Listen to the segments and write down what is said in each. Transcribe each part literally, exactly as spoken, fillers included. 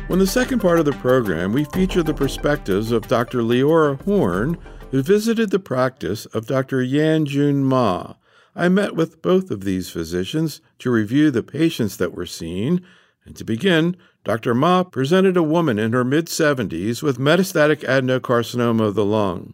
In the second part of the program, we feature the perspectives of Doctor Leora Horn, who visited the practice of Doctor Yan-Jun Ma. I met with both of these physicians to review the patients that were seen. And to begin, Doctor Ma presented a woman in her mid-seventies with metastatic adenocarcinoma of the lung.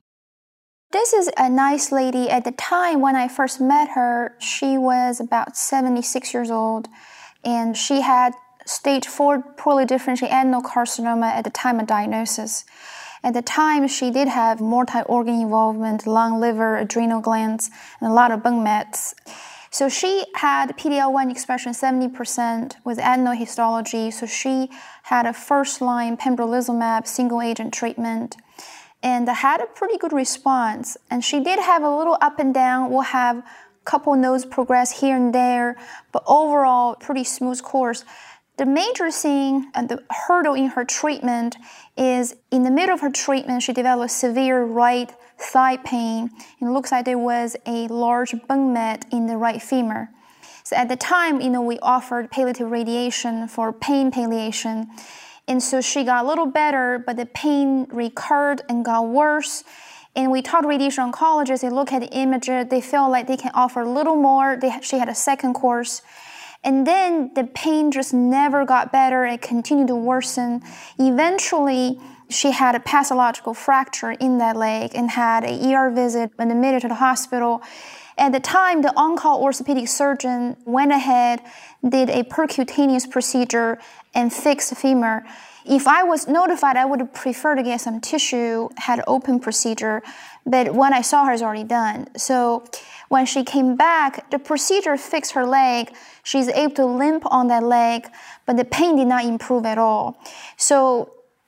This is a nice lady. At the time when I first met her, she was about seventy-six years old, and she had stage four poorly differentiated adenocarcinoma at the time of diagnosis. At the time, she did have multi-organ involvement, lung, liver, adrenal glands, and a lot of bone mets. So she had P D L one expression seventy percent with adenohistology, so she had a first-line pembrolizumab single-agent treatment and had a pretty good response. And she did have a little up and down. We'll have a couple nodes progress here and there, but overall, pretty smooth course. The major thing and the hurdle in her treatment is in the middle of her treatment, she developed severe right thigh pain. It looks like there was a large bone met in the right femur. So at the time, you know, we offered palliative radiation for pain palliation. And so she got a little better, but the pain recurred and got worse. And we talked to radiation oncologists, they look at the images, they feel like they can offer a little more. They, she had a second course. And then the pain just never got better. It continued to worsen. Eventually, she had a pathological fracture in that leg and had an E R visit and admitted to the hospital. At the time, the on-call orthopedic surgeon went ahead, did a percutaneous procedure, and fixed the femur. If I was notified, I would have preferred to get some tissue, had an open procedure, but when I saw her, it's already done. So when she came back, the procedure fixed her leg. She's able to limp on that leg, but the pain did not improve at all. So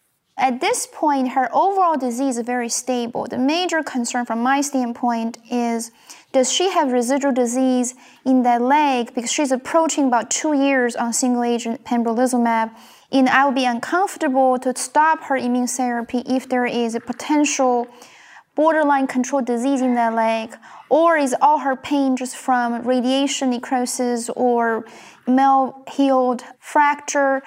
at this point, her overall disease is very stable. The major concern from my standpoint is, does she have residual disease in that leg? Because she's approaching about two years on single-agent pembrolizumab, and I would be uncomfortable to stop her immune therapy if there is a potential borderline controlled disease in that leg, or is all her pain just from radiation necrosis or mal-healed fracture?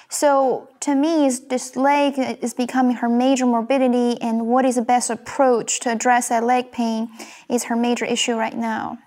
So to me, this leg is becoming her major morbidity, and what is the best approach to address that leg pain is her major issue right now.